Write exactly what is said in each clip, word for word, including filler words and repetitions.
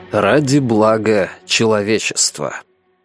Ради блага человечества.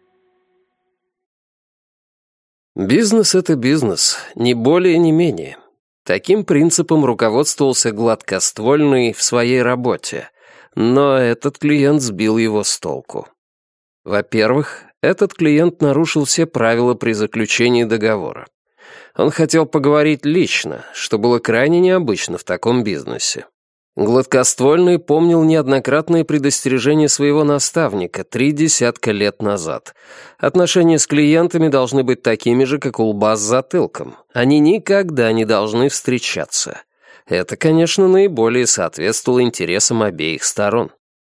Бизнес — это бизнес, ни более, ни менее. Таким принципом руководствовался Гладкоствольный в своей работе, но этот клиент сбил его с толку. Во-первых, этот клиент нарушил все правила при заключении договора. Он хотел поговорить лично, что было крайне необычно в таком бизнесе. Гладкоствольный помнил неоднократные предостережения своего наставника три десятка лет назад. Отношения с клиентами должны быть такими же, как у лба с затылком. Они никогда не должны встречаться. Это, конечно, наиболее соответствовало интересам обеих сторон.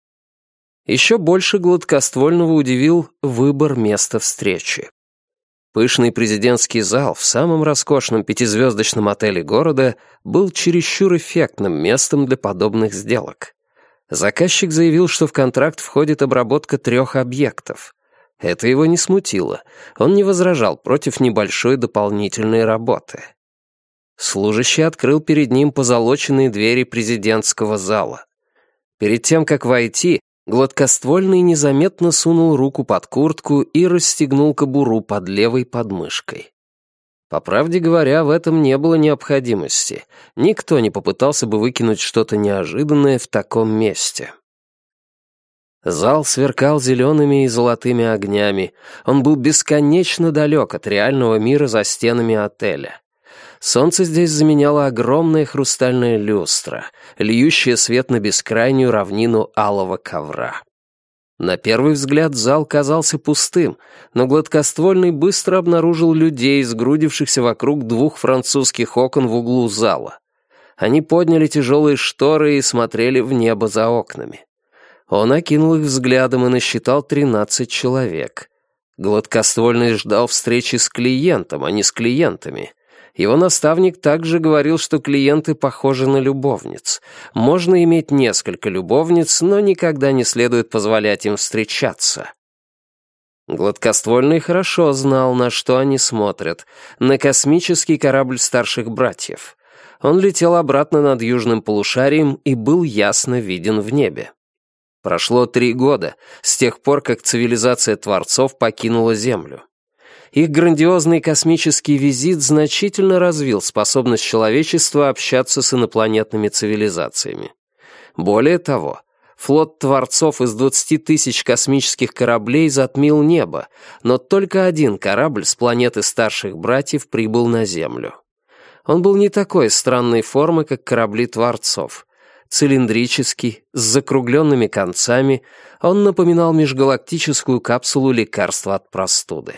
Еще больше Гладкоствольного удивил выбор места встречи. Пышный президентский зал в самом роскошном пятизвездочном отеле города был чересчур эффектным местом для подобных сделок. Заказчик заявил, что в контракт входит обработка трех объектов. Это его не смутило. Он не возражал против небольшой дополнительной работы. Служащий открыл перед ним позолоченные двери президентского зала. Перед тем, как войти, Гладкоствольный незаметно сунул руку под куртку и расстегнул кобуру под левой подмышкой. По правде говоря, в этом не было необходимости. Никто не попытался бы выкинуть что-то неожиданное в таком месте. Зал сверкал зелеными и золотыми огнями. Он был бесконечно далек от реального мира за стенами отеля. Солнце здесь заменяло огромная хрустальная люстра, льющая свет на бескрайнюю равнину алого ковра. На первый взгляд зал казался пустым, но Гладкоствольный быстро обнаружил людей, сгрудившихся вокруг двух французских окон в углу зала. Они подняли тяжелые шторы и смотрели в небо за окнами. Он окинул их взглядом и насчитал тринадцать человек. Гладкоствольный ждал встречи с клиентом, а не с клиентами. Его наставник также говорил, что клиенты похожи на любовниц. Можно иметь несколько любовниц, но никогда не следует позволять им встречаться. Гладкоствольный хорошо знал, на что они смотрят. На космический корабль старших братьев. Он летел обратно над южным полушарием и был ясно виден в небе. Прошло три года, с тех пор, как цивилизация Творцов покинула Землю. Их грандиозный космический визит значительно развил способность человечества общаться с инопланетными цивилизациями. Более того, флот Творцов из двадцати тысяч космических кораблей затмил небо, но только один корабль с планеты старших братьев прибыл на Землю. Он был не такой странной формы, как корабли Творцов. Цилиндрический, с закругленными концами, он напоминал межгалактическую капсулу лекарства от простуды.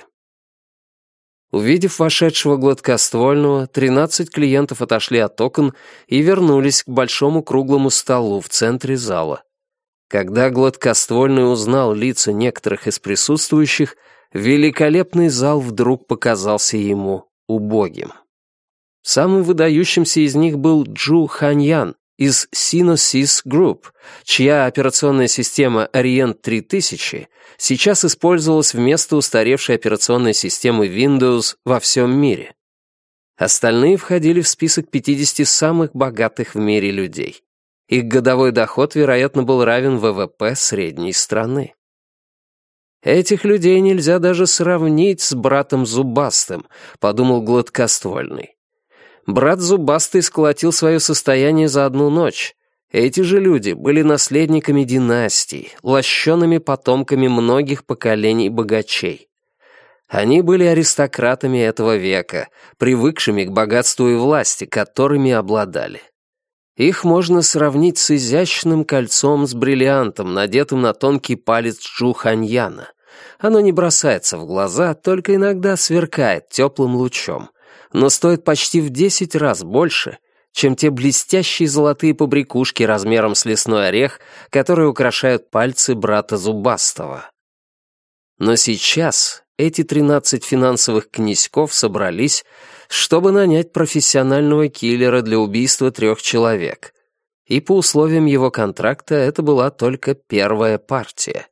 Увидев вошедшего Гладкоствольного, тринадцать клиентов отошли от окон и вернулись к большому круглому столу в центре зала. Когда Гладкоствольный узнал лица некоторых из присутствующих, великолепный зал вдруг показался ему убогим. Самым выдающимся из них был Джу Ханьян из Sinosys Group, чья операционная система Orient три тысячи сейчас использовалась вместо устаревшей операционной системы Windows во всем мире. Остальные входили в список пятидесяти самых богатых в мире людей. Их годовой доход, вероятно, был равен вэ вэ пэ средней страны. «Этих людей нельзя даже сравнить с братом Зубастым», — подумал Гладкоствольный. Брат Зубастый сколотил свое состояние за одну ночь. Эти же люди были наследниками династий, лощеными потомками многих поколений богачей. Они были аристократами этого века, привыкшими к богатству и власти, которыми обладали. Их можно сравнить с изящным кольцом с бриллиантом, надетым на тонкий палец Джу Ханьяна. Оно не бросается в глаза, только иногда сверкает теплым лучом, но стоит почти в десять раз больше, чем те блестящие золотые побрякушки размером с лесной орех, которые украшают пальцы брата Зубастого. Но сейчас эти тринадцать финансовых князьков собрались, чтобы нанять профессионального киллера для убийства трех человек. И по условиям его контракта это была только первая партия.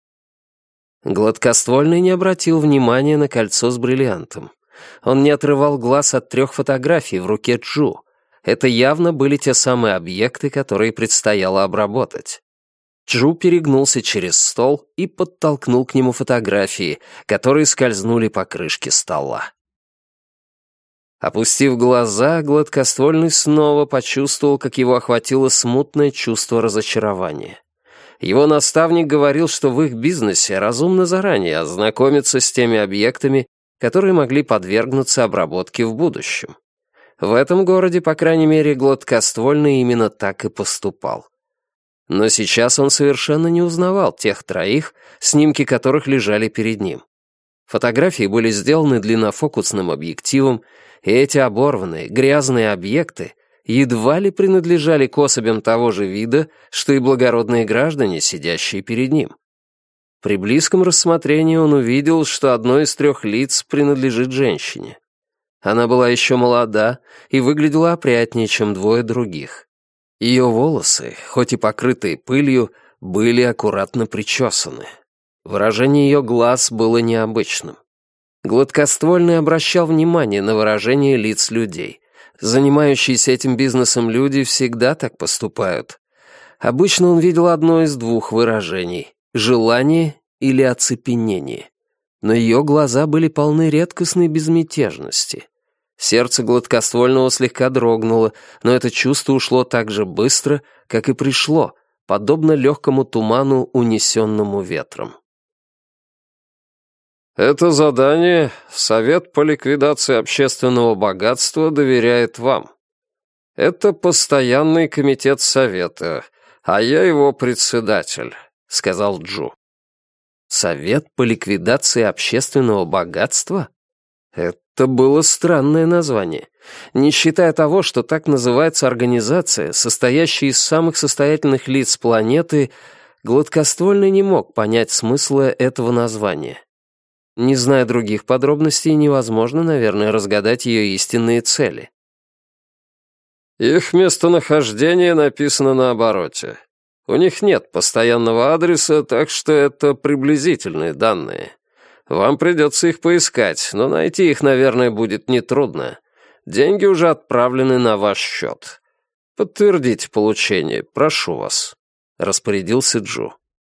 Гладкоствольный не обратил внимания на кольцо с бриллиантом. Он не отрывал глаз от трех фотографий в руке Джу. Это явно были те самые объекты, которые предстояло обработать. Джу перегнулся через стол и подтолкнул к нему фотографии, которые скользнули по крышке стола. Опустив глаза, Гладкоствольный снова почувствовал, как его охватило смутное чувство разочарования. Его наставник говорил, что в их бизнесе разумно заранее ознакомиться с теми объектами, которые могли подвергнуться обработке в будущем. В этом городе, по крайней мере, Гладкоствольный именно так и поступал. Но сейчас он совершенно не узнавал тех троих, снимки которых лежали перед ним. Фотографии были сделаны длиннофокусным объективом, и эти оборванные, грязные объекты едва ли принадлежали к особям того же вида, что и благородные граждане, сидящие перед ним. При близком рассмотрении он увидел, что одно из трех лиц принадлежит женщине. Она была еще молода и выглядела опрятнее, чем двое других. Ее волосы, хоть и покрытые пылью, были аккуратно причесаны. Выражение ее глаз было необычным. Гладкоствольный обращал внимание на выражение лиц людей. Занимающиеся этим бизнесом люди всегда так поступают. Обычно он видел одно из двух выражений — желание или оцепенение. Но ее глаза были полны редкостной безмятежности. Сердце Гладкоствольного слегка дрогнуло, но это чувство ушло так же быстро, как и пришло, подобно легкому туману, унесенному ветром. «Это задание Совет по ликвидации общественного богатства доверяет вам. Это постоянный комитет Совета, а я его председатель», — сказал Джу. «Совет по ликвидации общественного богатства?» Это было странное название. Не считая того, что так называется организация, состоящая из самых состоятельных лиц планеты, Гладкоствольный не мог понять смысла этого названия. Не зная других подробностей, невозможно, наверное, разгадать ее истинные цели. Их местонахождение написано на обороте. У них нет постоянного адреса, так что это приблизительные данные. Вам придется их поискать, но найти их, наверное, будет нетрудно. Деньги уже отправлены на ваш счет. Подтвердите получение, прошу вас», — распорядился Джу.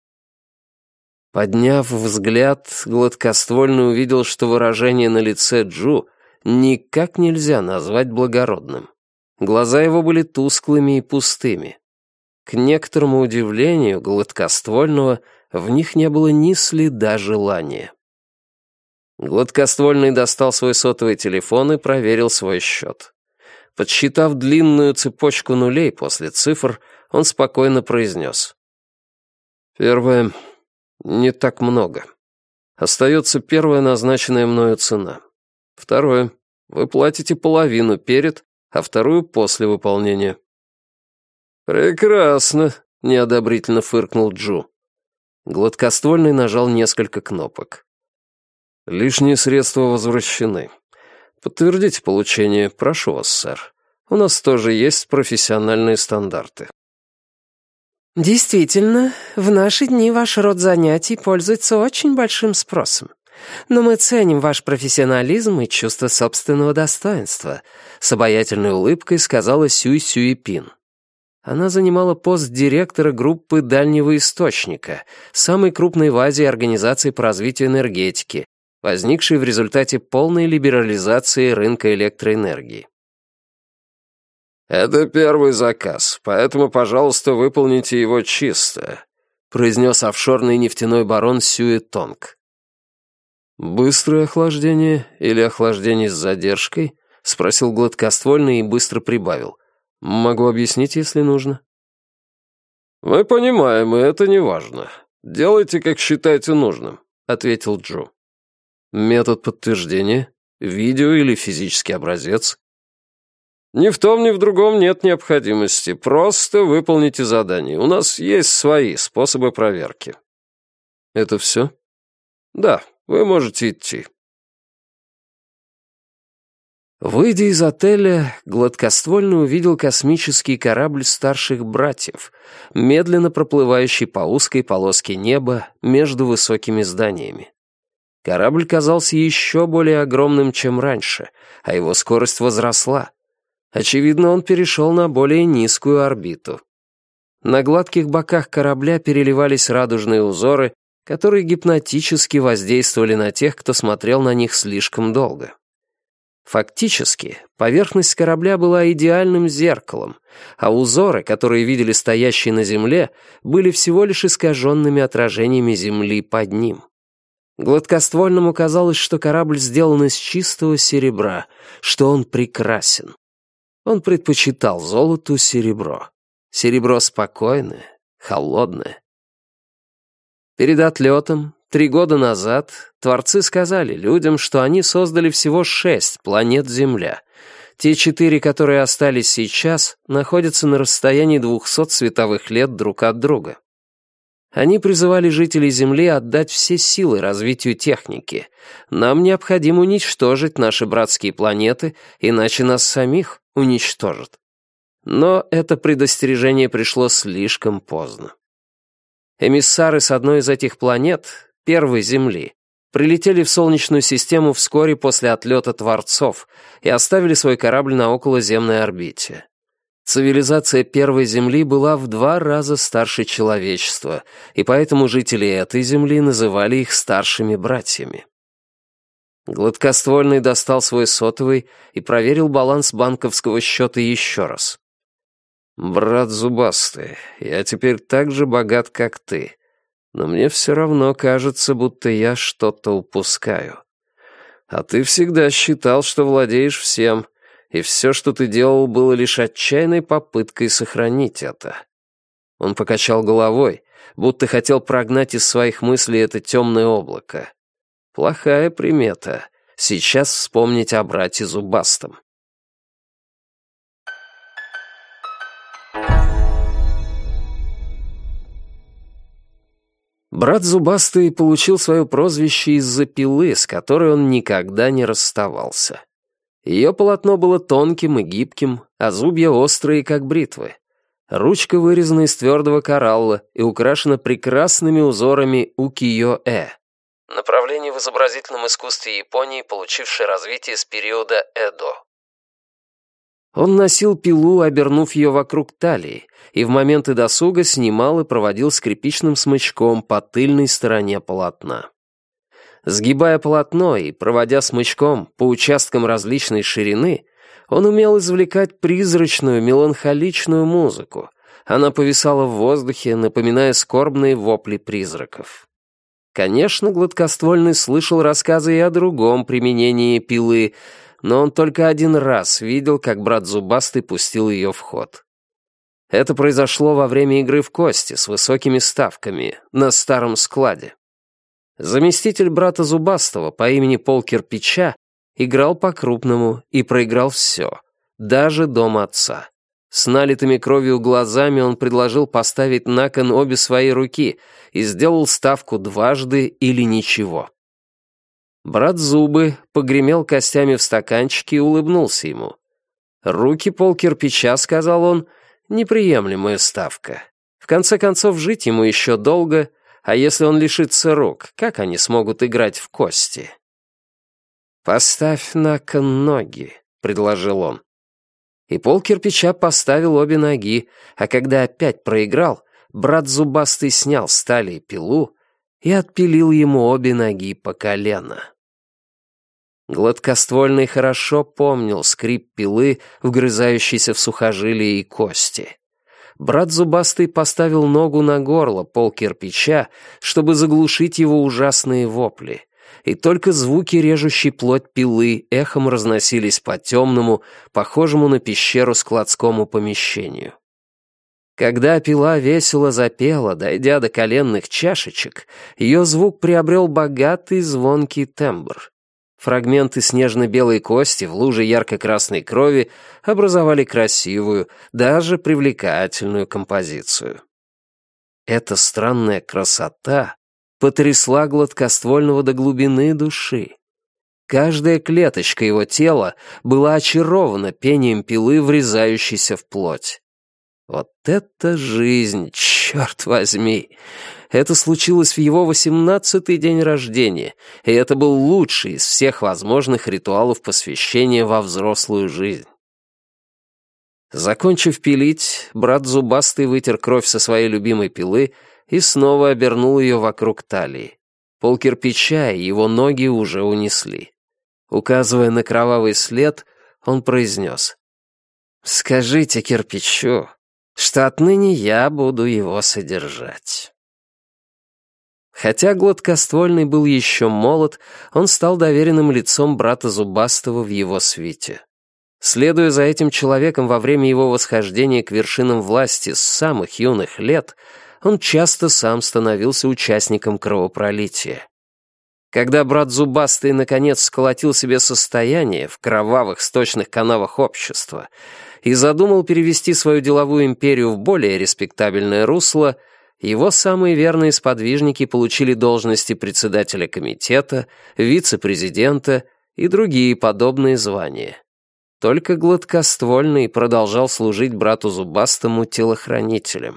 Подняв взгляд, Гладкоствольный увидел, что выражение на лице Джу никак нельзя назвать благородным. Глаза его были тусклыми и пустыми. К некоторому удивлению Гладкоствольного в них не было ни следа желания. Гладкоствольный достал свой сотовый телефон и проверил свой счет. Подсчитав длинную цепочку нулей после цифр, он спокойно произнес. «Первое. Не так много. Остается первая назначенная мною цена. Второе. Вы платите половину перед, а вторую после выполнения». «Прекрасно», — неодобрительно фыркнул Джу. Гладкоствольный нажал несколько кнопок. «Лишние средства возвращены. Подтвердите получение, прошу вас, сэр. У нас тоже есть профессиональные стандарты». «Действительно, в наши дни ваш род занятий пользуется очень большим спросом. Но мы ценим ваш профессионализм и чувство собственного достоинства», с обаятельной улыбкой сказала Сюй Сюипин. Она занимала пост директора группы «Дальнего источника», самой крупной в Азии организации по развитию энергетики, возникшей в результате полной либерализации рынка электроэнергии. «Это первый заказ, поэтому, пожалуйста, выполните его чисто», произнес офшорный нефтяной барон Сюэ Тонг. «Быстрое охлаждение или охлаждение с задержкой?» — спросил Гладкоствольный и быстро прибавил. «Могу объяснить, если нужно». «Мы понимаем, и это не важно. Делайте, как считаете нужным», — ответил Джу. «Метод подтверждения? Видео или физический образец?» «Ни в том, ни в другом нет необходимости. Просто выполните задание. У нас есть свои способы проверки». «Это все?» «Да, вы можете идти». Выйдя из отеля, Гладкоствольный увидел космический корабль старших братьев, медленно проплывающий по узкой полоске неба между высокими зданиями. Корабль казался еще более огромным, чем раньше, а его скорость возросла. Очевидно, он перешел на более низкую орбиту. На гладких боках корабля переливались радужные узоры, которые гипнотически воздействовали на тех, кто смотрел на них слишком долго. Фактически, поверхность корабля была идеальным зеркалом, а узоры, которые видели стоящие на земле, были всего лишь искаженными отражениями земли под ним. Гладкоствольному казалось, что корабль сделан из чистого серебра, что он прекрасен. Он предпочитал золоту серебро. Серебро спокойное, холодное. Перед отлетом, три года назад, творцы сказали людям, что они создали всего шесть планет Земля. Те четыре, которые остались сейчас, находятся на расстоянии двухсот световых лет друг от друга. Они призывали жителей Земли отдать все силы развитию техники. Нам необходимо уничтожить наши братские планеты, иначе нас самих уничтожат. Но это предостережение пришло слишком поздно. Эмиссары с одной из этих планет, первой Земли, прилетели в Солнечную систему вскоре после отлета Творцов и оставили свой корабль на околоземной орбите. Цивилизация первой Земли была в два раза старше человечества, и поэтому жители этой Земли называли их старшими братьями. Гладкоствольный достал свой сотовый и проверил баланс банковского счета еще раз. «Брат Зубастый, я теперь так же богат, как ты, но мне все равно кажется, будто я что-то упускаю. А ты всегда считал, что владеешь всем, и все, что ты делал, было лишь отчаянной попыткой сохранить это». Он покачал головой, будто хотел прогнать из своих мыслей это темное облако. Плохая примета. Сейчас вспомнить о брате Зубастом. Брат Зубастый получил свое прозвище из-за пилы, с которой он никогда не расставался. Ее полотно было тонким и гибким, а зубья острые, как бритвы. Ручка вырезана из твердого коралла и украшена прекрасными узорами укиё-э. Направление в изобразительном искусстве Японии, получившее развитие с периода Эдо. Он носил пилу, обернув ее вокруг талии, и в моменты досуга снимал и проводил скрипичным смычком по тыльной стороне полотна. Сгибая полотно и проводя смычком по участкам различной ширины, он умел извлекать призрачную, меланхоличную музыку. Она повисала в воздухе, напоминая скорбные вопли призраков. Конечно, Гладкоствольный слышал рассказы и о другом применении пилы, но он только один раз видел, как брат Зубастый пустил ее в ход. Это произошло во время игры в кости с высокими ставками на старом складе. Заместитель брата Зубастого по имени Пол Кирпича играл по-крупному и проиграл все, даже дом отца. С налитыми кровью глазами он предложил поставить на кон обе свои руки и сделал ставку дважды или ничего. Брат Зубы погремел костями в стаканчике и улыбнулся ему. «Руки Пол Кирпича», — сказал он, — «неприемлемая ставка. В конце концов, жить ему еще долго, а если он лишится рук, как они смогут играть в кости?» «Поставь на кон ноги», — предложил он. И Пол Кирпича поставил обе ноги, а когда опять проиграл, брат Зубастый снял с талии пилу и отпилил ему обе ноги по колено. Гладкоствольный хорошо помнил скрип пилы, вгрызающейся в сухожилия и кости. Брат Зубастый поставил ногу на горло Пол Кирпича, чтобы заглушить его ужасные вопли, и только звуки режущей плоть пилы эхом разносились по темному, похожему на пещеру складскому помещению. Когда пила весело запела, дойдя до коленных чашечек, ее звук приобрел богатый звонкий тембр. Фрагменты снежно-белой кости в луже ярко-красной крови образовали красивую, даже привлекательную композицию. Эта странная красота потрясла Гладкоствольного до глубины души. Каждая клеточка его тела была очарована пением пилы, врезающейся в плоть. Вот это жизнь, черт возьми! Это случилось в его восемнадцатый день рождения, и это был лучший из всех возможных ритуалов посвящения во взрослую жизнь. Закончив пилить, брат Зубастый вытер кровь со своей любимой пилы и снова обернул ее вокруг талии. Пол кирпича и его ноги уже унесли. Указывая на кровавый след, он произнес: «Скажите кирпичу, что отныне я буду его содержать». Хотя Гладкоствольный был еще молод, он стал доверенным лицом брата Зубастого в его свите. Следуя за этим человеком во время его восхождения к вершинам власти с самых юных лет, он часто сам становился участником кровопролития. Когда брат Зубастый наконец сколотил себе состояние в кровавых сточных канавах общества и задумал перевести свою деловую империю в более респектабельное русло, его самые верные сподвижники получили должности председателя комитета, вице-президента и другие подобные звания. Только Гладкоствольный продолжал служить брату Зубастому телохранителем.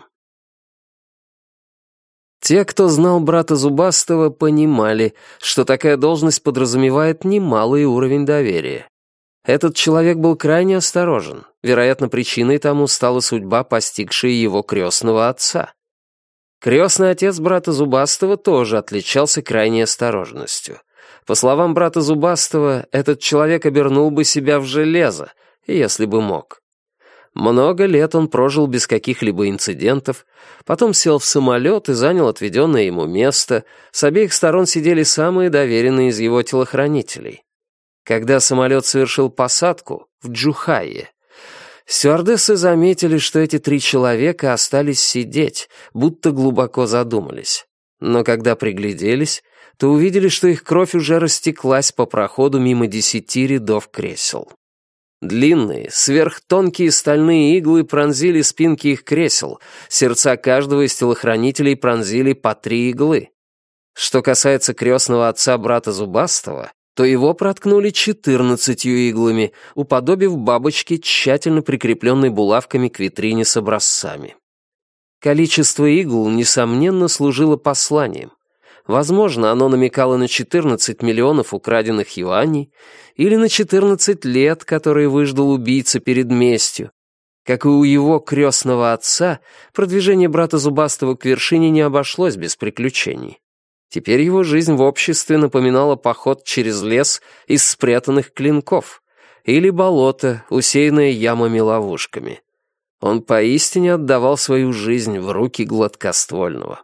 Те, кто знал брата Зубастого, понимали, что такая должность подразумевает немалый уровень доверия. Этот человек был крайне осторожен. Вероятно, причиной тому стала судьба, постигшая его крестного отца. Крестный отец брата Зубастого тоже отличался крайней осторожностью. По словам брата Зубастого, этот человек обернул бы себя в железо, если бы мог. Много лет он прожил без каких-либо инцидентов, потом сел в самолет и занял отведенное ему место, с обеих сторон сидели самые доверенные из его телохранителей. Когда самолет совершил посадку в Джухайе, стюардессы заметили, что эти три человека остались сидеть, будто глубоко задумались. Но когда пригляделись, то увидели, что их кровь уже растеклась по проходу мимо десяти рядов кресел. Длинные, сверхтонкие стальные иглы пронзили спинки их кресел, сердца каждого из телохранителей пронзили по три иглы. Что касается крестного отца брата Зубастого, то его проткнули четырнадцатью иглами, уподобив бабочке, тщательно прикрепленной булавками к витрине с образцами. Количество игл, несомненно, служило посланием. Возможно, оно намекало на четырнадцать миллионов украденных юаней или на четырнадцать лет, которые выждал убийца перед местью. Как и у его крестного отца, продвижение брата Зубастого к вершине не обошлось без приключений. Теперь его жизнь в обществе напоминала поход через лес из спрятанных клинков или болото, усеянное ямами-ловушками. Он поистине отдавал свою жизнь в руки Гладкоствольного.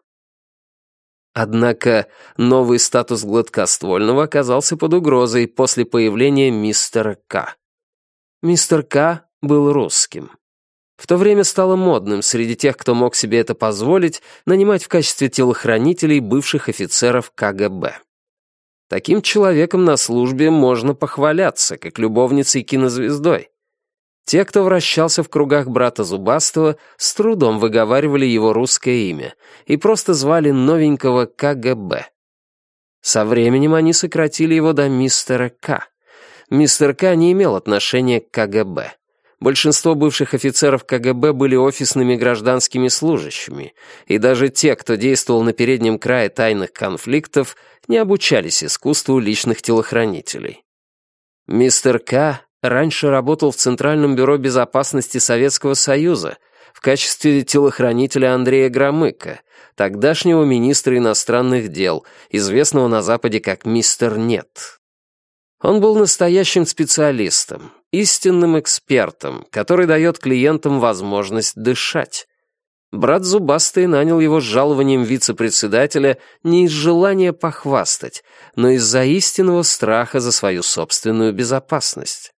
Однако новый статус Гладкоствольного оказался под угрозой после появления мистера К. Мистер К был русским. В то время стало модным среди тех, кто мог себе это позволить, нанимать в качестве телохранителей бывших офицеров ка гэ бэ. Таким человеком на службе можно похваляться, как любовницей-кинозвездой. Те, кто вращался в кругах брата Зубастого, с трудом выговаривали его русское имя и просто звали новенького ка гэ бэ. Со временем они сократили его до мистера К. Мистер К не имел отношения к ка гэ бэ. Большинство бывших офицеров ка гэ бэ были офисными гражданскими служащими, и даже те, кто действовал на переднем крае тайных конфликтов, не обучались искусству личных телохранителей. Мистер К раньше работал в Центральном бюро безопасности Советского Союза в качестве телохранителя Андрея Громыка, тогдашнего министра иностранных дел, известного на Западе как мистер Нет. Он был настоящим специалистом, истинным экспертом, который дает клиентам возможность дышать. Брат Зубастый нанял его с жалованием вице-председателя не из желания похвастать, но из-за истинного страха за свою собственную безопасность.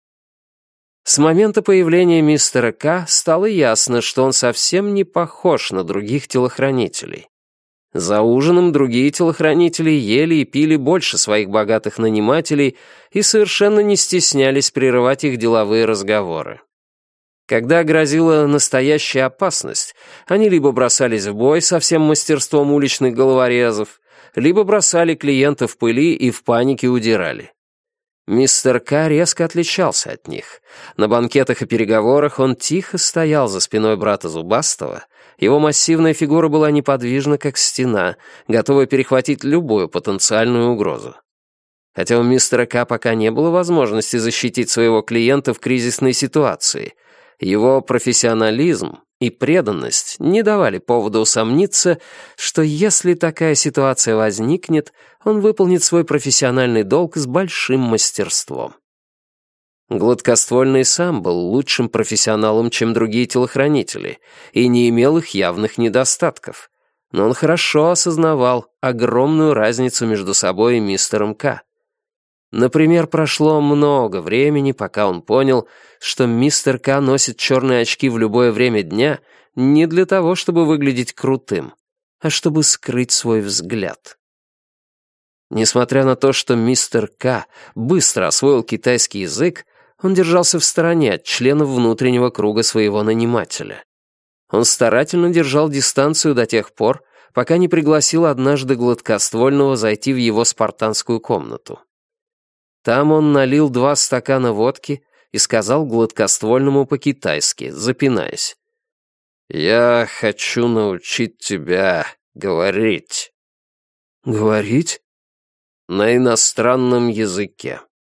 С момента появления мистера К стало ясно, что он совсем не похож на других телохранителей. За ужином другие телохранители ели и пили больше своих богатых нанимателей и совершенно не стеснялись прерывать их деловые разговоры. Когда грозила настоящая опасность, они либо бросались в бой со всем мастерством уличных головорезов, либо бросали клиента в пыли и в панике удирали. Мистер К резко отличался от них. На банкетах и переговорах он тихо стоял за спиной брата Зубастого. Его массивная фигура была неподвижна, как стена, готовая перехватить любую потенциальную угрозу. Хотя у мистера К пока не было возможности защитить своего клиента в кризисной ситуации, Его профессионализм и преданность не давали повода усомниться, что если такая ситуация возникнет, он выполнит свой профессиональный долг с большим мастерством. Гладкоствольный сам был лучшим профессионалом, чем другие телохранители, и не имел их явных недостатков. Но он хорошо осознавал огромную разницу между собой и мистером К. Например, прошло много времени, пока он понял, что мистер К носит черные очки в любое время дня не для того, чтобы выглядеть крутым, а чтобы скрыть свой взгляд. Несмотря на то, что мистер К быстро освоил китайский язык, он держался в стороне от членов внутреннего круга своего нанимателя. Он старательно держал дистанцию до тех пор, пока не пригласил однажды Гладкоствольного зайти в его спартанскую комнату. Там он налил два стакана водки и сказал Гладкоствольному по-китайски, запинаясь: «Я хочу научить тебя говорить». «Говорить?» «На иностранном языке».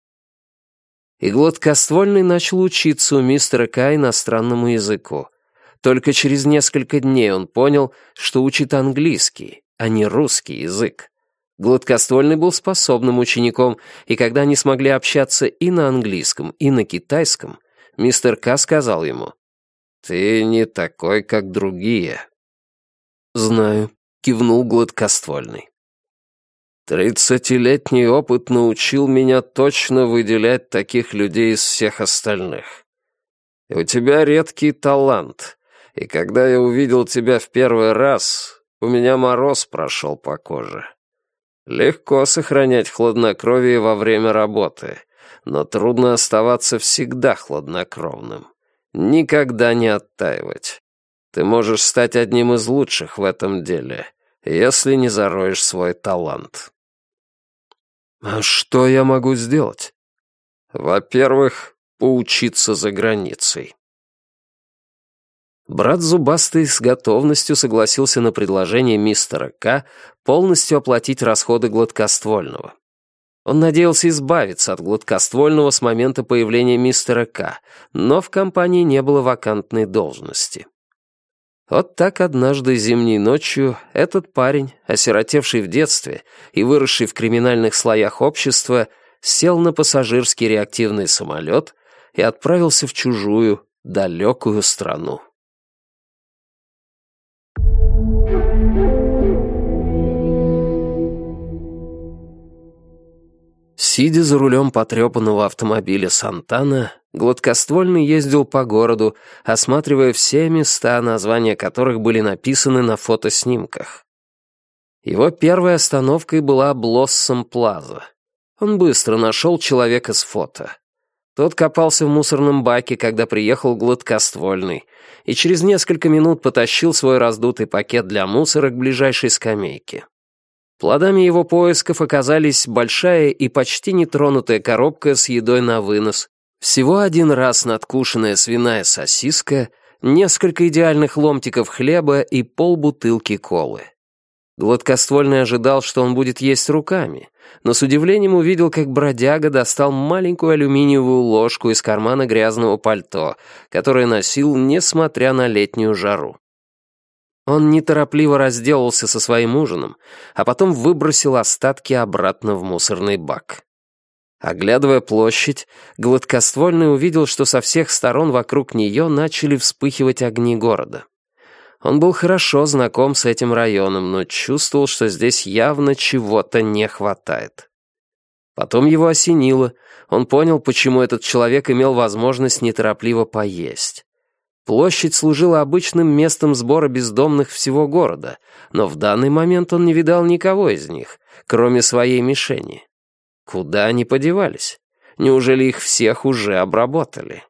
И Гладкоствольный начал учиться у мистера К иностранному языку. Только через несколько дней он понял, что учит английский, а не русский язык. Гладкоствольный был способным учеником, и когда они смогли общаться и на английском, и на китайском, мистер К сказал ему: «Ты не такой, как другие». «Знаю», — кивнул Гладкоствольный. «Тридцатилетний опыт научил меня точно выделять таких людей из всех остальных. И у тебя редкий талант, и когда я увидел тебя в первый раз, у меня мороз прошел по коже. Легко сохранять хладнокровие во время работы, но трудно оставаться всегда хладнокровным, никогда не оттаивать. Ты можешь стать одним из лучших в этом деле, если не зароешь свой талант». «А что я могу сделать?» «Во-первых, поучиться за границей». Брат Зубастый с готовностью согласился на предложение мистера К полностью оплатить расходы Гладкоствольного. Он надеялся избавиться от Гладкоствольного с момента появления мистера К, но в компании не было вакантной должности. Вот так однажды зимней ночью этот парень, осиротевший в детстве и выросший в криминальных слоях общества, сел на пассажирский реактивный самолет и отправился в чужую, далекую страну. Сидя за рулем потрепанного автомобиля «Сантана», Гладкоствольный ездил по городу, осматривая все места, названия которых были написаны на фотоснимках. Его первой остановкой была Блоссом-Плаза. Он быстро нашел человека с фото. Тот копался в мусорном баке, когда приехал Гладкоствольный, и через несколько минут потащил свой раздутый пакет для мусора к ближайшей скамейке. Плодами его поисков оказались большая и почти нетронутая коробка с едой на вынос, всего один раз надкушенная свиная сосиска, несколько идеальных ломтиков хлеба и полбутылки колы. Гладкоствольный ожидал, что он будет есть руками, но с удивлением увидел, как бродяга достал маленькую алюминиевую ложку из кармана грязного пальто, которое носил, несмотря на летнюю жару. Он неторопливо разделался со своим ужином, а потом выбросил остатки обратно в мусорный бак. Оглядывая площадь, Гладкоствольный увидел, что со всех сторон вокруг нее начали вспыхивать огни города. Он был хорошо знаком с этим районом, но чувствовал, что здесь явно чего-то не хватает. Потом его осенило, он понял, почему этот человек имел возможность неторопливо поесть. Площадь служила обычным местом сбора бездомных всего города, но в данный момент он не видал никого из них, кроме своей мишени. Куда они подевались? Неужели их всех уже обработали?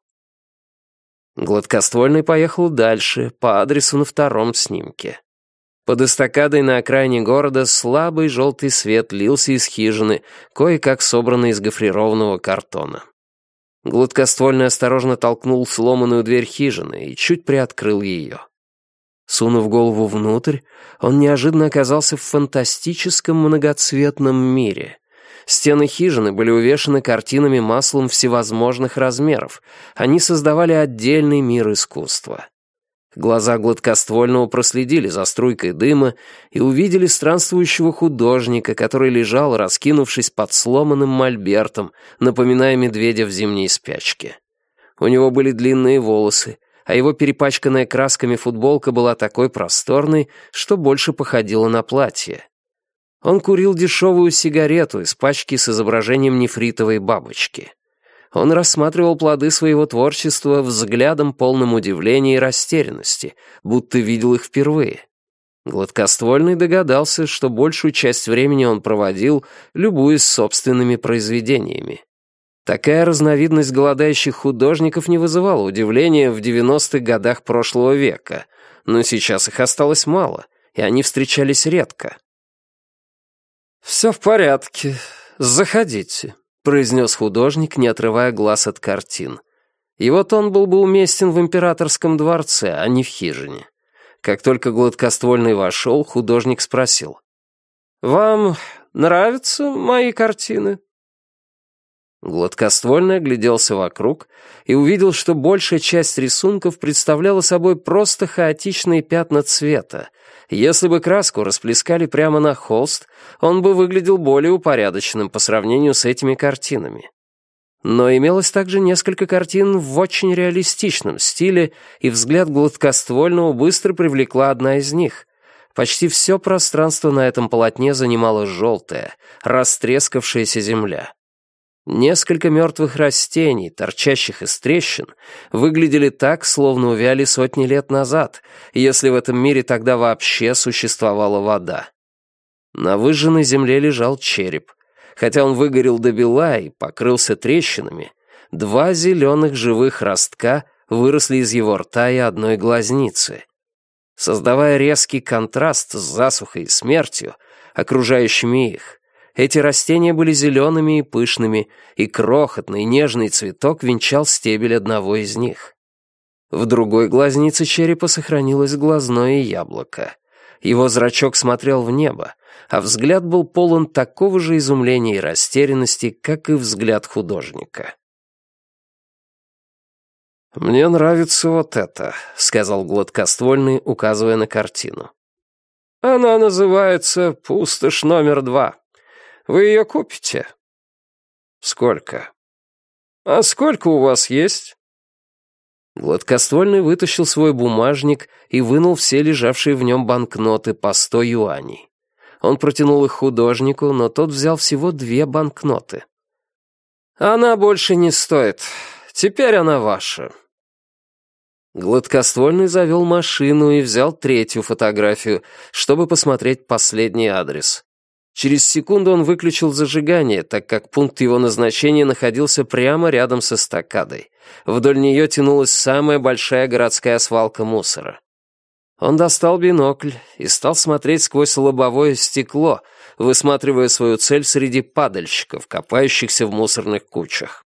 Гладкоствольный поехал дальше, по адресу на втором снимке. Под эстакадой на окраине города слабый желтый свет лился из хижины, кое-как собранной из гофрированного картона. Гладкоствольный осторожно толкнул сломанную дверь хижины и чуть приоткрыл ее. Сунув голову внутрь, он неожиданно оказался в фантастическом многоцветном мире. Стены хижины были увешаны картинами маслом всевозможных размеров. Они создавали отдельный мир искусства. Глаза гладкоствольного проследили за струйкой дыма и увидели странствующего художника, который лежал, раскинувшись под сломанным мольбертом, напоминая медведя в зимней спячке. У него были длинные волосы, а его перепачканная красками футболка была такой просторной, что больше походила на платье. Он курил дешевую сигарету из пачки с изображением нефритовой бабочки. Он рассматривал плоды своего творчества взглядом полным удивления и растерянности, будто видел их впервые. Гладкоствольный догадался, что большую часть времени он проводил, любуясь собственными произведениями. Такая разновидность голодающих художников не вызывала удивления в девяностых годах прошлого века, но сейчас их осталось мало, и они встречались редко. «Все в порядке. Заходите», — произнес художник, не отрывая глаз от картин. Его тон был бы уместен в императорском дворце, а не в хижине. Как только гладкоствольный вошел, художник спросил: «Вам нравятся мои картины?» Гладкоствольный огляделся вокруг и увидел, что большая часть рисунков представляла собой просто хаотичные пятна цвета. Если бы краску расплескали прямо на холст, он бы выглядел более упорядоченным по сравнению с этими картинами. Но имелось также несколько картин в очень реалистичном стиле, и взгляд гладкоствольного быстро привлекла одна из них. Почти все пространство на этом полотне занимала желтая, растрескавшаяся земля. Несколько мертвых растений, торчащих из трещин, выглядели так, словно увяли сотни лет назад, если в этом мире тогда вообще существовала вода. На выжженной земле лежал череп. Хотя он выгорел до бела и покрылся трещинами, два зеленых живых ростка выросли из его рта и одной глазницы. Создавая резкий контраст с засухой и смертью, окружающими их, эти растения были зелеными и пышными, и крохотный нежный цветок венчал стебель одного из них. В другой глазнице черепа сохранилось глазное яблоко. Его зрачок смотрел в небо, а взгляд был полон такого же изумления и растерянности, как и взгляд художника. «Мне нравится вот это», — сказал гладкоствольный, указывая на картину. «Она называется «Пустошь номер два». Вы ее купите?» «Сколько?» «А сколько у вас есть?» Гладкоствольный вытащил свой бумажник и вынул все лежавшие в нем банкноты по сто юаней. Он протянул их художнику, но тот взял всего две банкноты. «Она больше не стоит. Теперь она ваша». Гладкоствольный завел машину и взял третью фотографию, чтобы посмотреть последний адрес. Через секунду он выключил зажигание, так как пункт его назначения находился прямо рядом с эстакадой. Вдоль нее тянулась самая большая городская свалка мусора. Он достал бинокль и стал смотреть сквозь лобовое стекло, высматривая свою цель среди падальщиков, копающихся в мусорных кучах.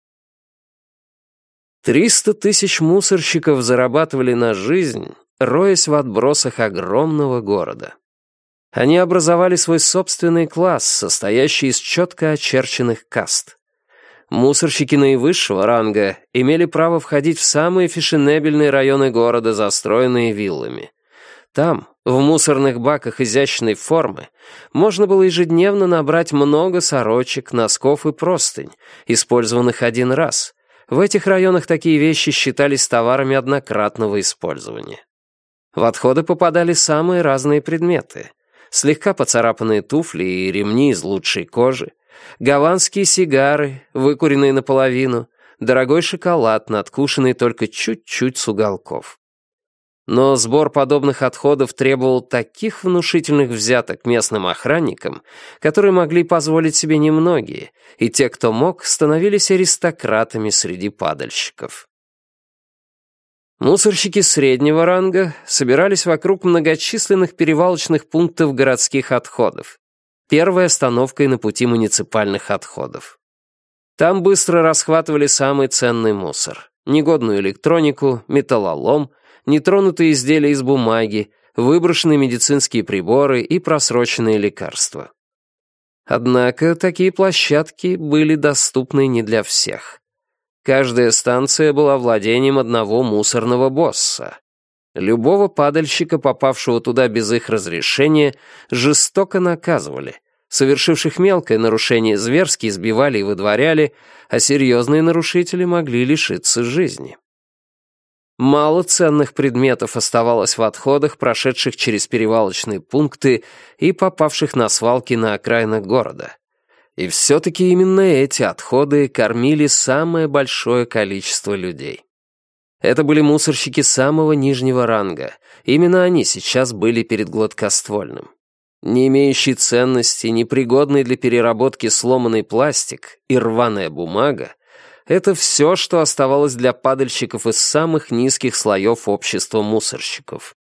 Триста тысяч мусорщиков зарабатывали на жизнь, роясь в отбросах огромного города. Они образовали свой собственный класс, состоящий из четко очерченных каст. Мусорщики наивысшего ранга имели право входить в самые фешенебельные районы города, застроенные виллами. Там, в мусорных баках изящной формы, можно было ежедневно набрать много сорочек, носков и простынь, использованных один раз. В этих районах такие вещи считались товарами однократного использования. В отходы попадали самые разные предметы. Слегка поцарапанные туфли и ремни из лучшей кожи, гаванские сигары, выкуренные наполовину, дорогой шоколад, надкушенный только чуть-чуть с уголков. Но сбор подобных отходов требовал таких внушительных взяток местным охранникам, которые могли позволить себе немногие, и те, кто мог, становились аристократами среди падальщиков. Мусорщики среднего ранга собирались вокруг многочисленных перевалочных пунктов городских отходов, первой остановкой на пути муниципальных отходов. Там быстро расхватывали самый ценный мусор: негодную электронику, металлолом, нетронутые изделия из бумаги, выброшенные медицинские приборы и просроченные лекарства. Однако такие площадки были доступны не для всех. Каждая станция была владением одного мусорного босса. Любого падальщика, попавшего туда без их разрешения, жестоко наказывали. Совершивших мелкое нарушение зверски избивали и выдворяли, а серьезные нарушители могли лишиться жизни. Мало ценных предметов оставалось в отходах, прошедших через перевалочные пункты и попавших на свалки на окраинах города. И все-таки именно эти отходы кормили самое большое количество людей. Это были мусорщики самого нижнего ранга. Именно они сейчас были перед гладкоствольным. Не имеющий ценности, непригодный для переработки сломанный пластик и рваная бумага — это все, что оставалось для падальщиков из самых низких слоев общества мусорщиков.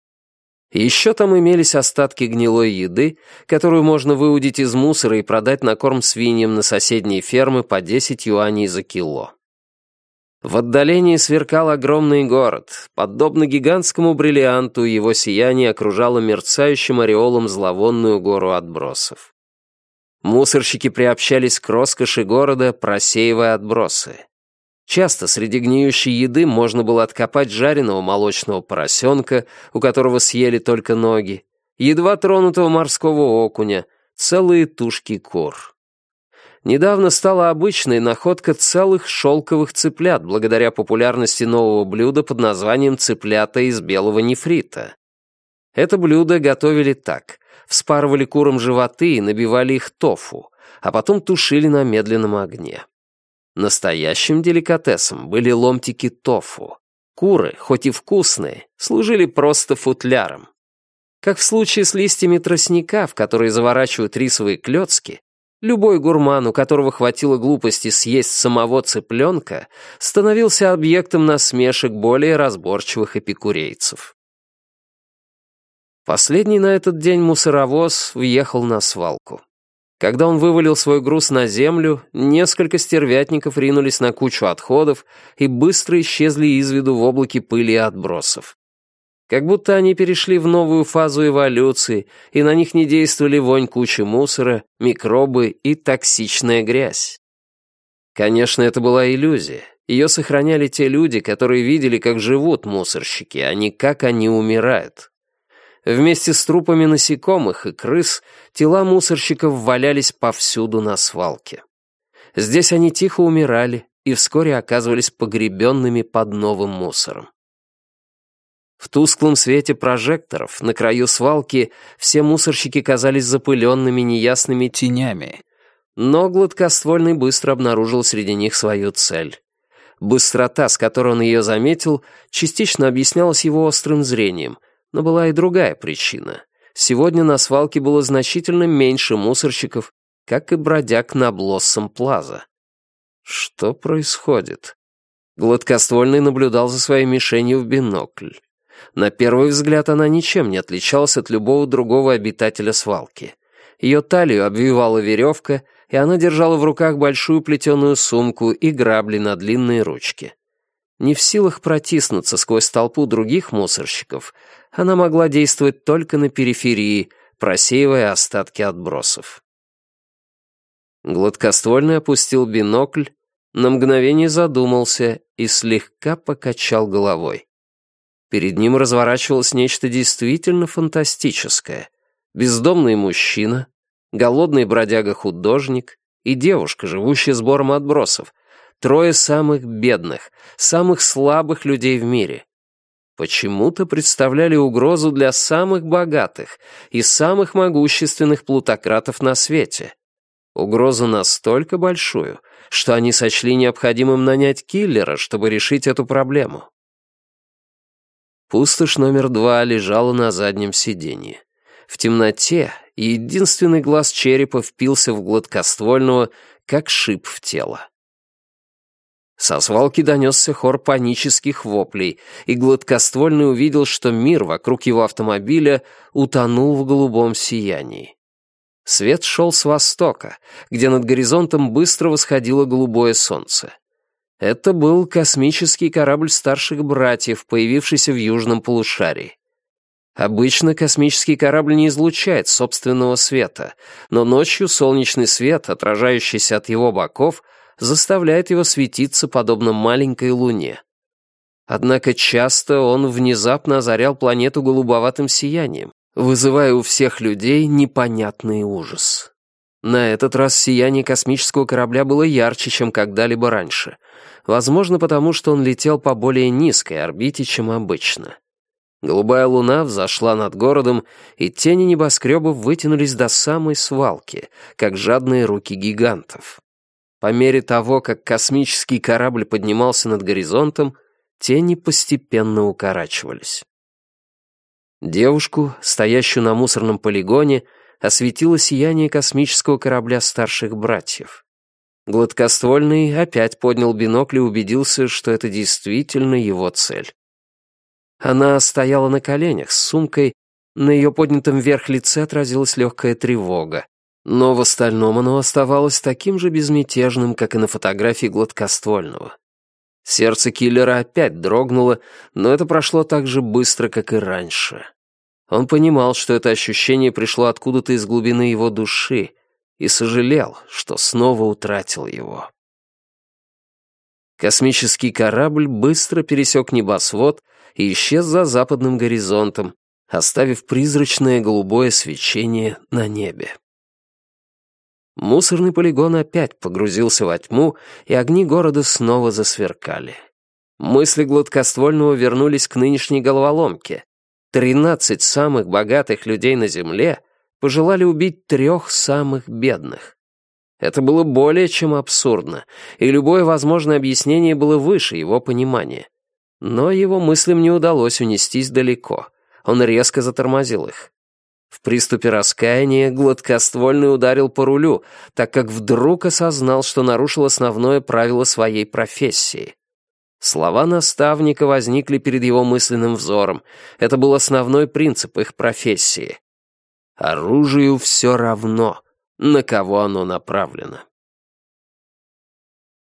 Еще там имелись остатки гнилой еды, которую можно выудить из мусора и продать на корм свиньям на соседние фермы по десять юаней за кило. В отдалении сверкал огромный город. Подобно гигантскому бриллианту, его сияние окружало мерцающим ореолом зловонную гору отбросов. Мусорщики приобщались к роскоши города, просеивая отбросы. Часто среди гниющей еды можно было откопать жареного молочного поросенка, у которого съели только ноги, едва тронутого морского окуня, целые тушки кур. Недавно стала обычной находка целых шелковых цыплят благодаря популярности нового блюда под названием «цыплята из белого нефрита». Это блюдо готовили так. Вспарывали курам животы и набивали их тофу, а потом тушили на медленном огне. Настоящим деликатесом были ломтики тофу. Куры, хоть и вкусные, служили просто футляром. Как в случае с листьями тростника, в которые заворачивают рисовые клёцки, любой гурман, у которого хватило глупости съесть самого цыпленка, становился объектом насмешек более разборчивых эпикурейцев. Последний на этот день мусоровоз въехал на свалку. Когда он вывалил свой груз на землю, несколько стервятников ринулись на кучу отходов и быстро исчезли из виду в облаке пыли и отбросов. Как будто они перешли в новую фазу эволюции, и на них не действовали вонь кучи мусора, микробы и токсичная грязь. Конечно, это была иллюзия. Ее сохраняли те люди, которые видели, как живут мусорщики, а не как они умирают. Вместе с трупами насекомых и крыс тела мусорщиков валялись повсюду на свалке. Здесь они тихо умирали и вскоре оказывались погребенными под новым мусором. В тусклом свете прожекторов на краю свалки все мусорщики казались запыленными неясными тенями, но гладкоствольный быстро обнаружил среди них свою цель. Быстрота, с которой он ее заметил, частично объяснялась его острым зрением, но была и другая причина. Сегодня на свалке было значительно меньше мусорщиков, как и бродяг на Блоссом-Плаза. Что происходит? Гладкоствольный наблюдал за своей мишенью в бинокль. На первый взгляд она ничем не отличалась от любого другого обитателя свалки. Ее талию обвивала веревка, и она держала в руках большую плетеную сумку и грабли на длинные ручки. Не в силах протиснуться сквозь толпу других мусорщиков, она могла действовать только на периферии, просеивая остатки отбросов. Гладкоствольный опустил бинокль, на мгновение задумался и слегка покачал головой. Перед ним разворачивалось нечто действительно фантастическое. Бездомный мужчина, голодный бродяга-художник и девушка, живущая сбором отбросов. Трое самых бедных, самых слабых людей в мире. Почему-то представляли угрозу для самых богатых и самых могущественных плутократов на свете. Угрозу настолько большую, что они сочли необходимым нанять киллера, чтобы решить эту проблему. Пустошь номер два лежала на заднем сиденье. В темноте единственный глаз черепа впился в гладкоствольного, как шип в тело. Со свалки донесся хор панических воплей, и гладкоствольный увидел, что мир вокруг его автомобиля утонул в голубом сиянии. Свет шел с востока, где над горизонтом быстро восходило голубое солнце. Это был космический корабль старших братьев, появившийся в южном полушарии. Обычно космический корабль не излучает собственного света, но ночью солнечный свет, отражающийся от его боков, заставляет его светиться подобно маленькой луне. Однако часто он внезапно озарял планету голубоватым сиянием, вызывая у всех людей непонятный ужас. На этот раз сияние космического корабля было ярче, чем когда-либо раньше. Возможно, потому что он летел по более низкой орбите, чем обычно. Голубая луна взошла над городом, и тени небоскребов вытянулись до самой свалки, как жадные руки гигантов. По мере того, как космический корабль поднимался над горизонтом, тени постепенно укорачивались. Девушку, стоящую на мусорном полигоне, осветило сияние космического корабля старших братьев. Гладкоствольный опять поднял бинокль и убедился, что это действительно его цель. Она стояла на коленях с сумкой, на ее поднятом вверх лице отразилась легкая тревога, но в остальном оно оставалось таким же безмятежным, как и на фотографии гладкоствольного. Сердце киллера опять дрогнуло, но это прошло так же быстро, как и раньше. Он понимал, что это ощущение пришло откуда-то из глубины его души, и сожалел, что снова утратил его. Космический корабль быстро пересек небосвод и исчез за западным горизонтом, оставив призрачное голубое свечение на небе. Мусорный полигон опять погрузился во тьму, и огни города снова засверкали. Мысли гладкоствольного вернулись к нынешней головоломке. Тринадцать самых богатых людей на Земле пожелали убить трех самых бедных. Это было более чем абсурдно, и любое возможное объяснение было выше его понимания. Но его мыслям не удалось унестись далеко. Он резко затормозил их. В приступе раскаяния гладкоствольный ударил по рулю, так как вдруг осознал, что нарушил основное правило своей профессии. Слова наставника возникли перед его мысленным взором. Это был основной принцип их профессии. Оружию все равно, на кого оно направлено.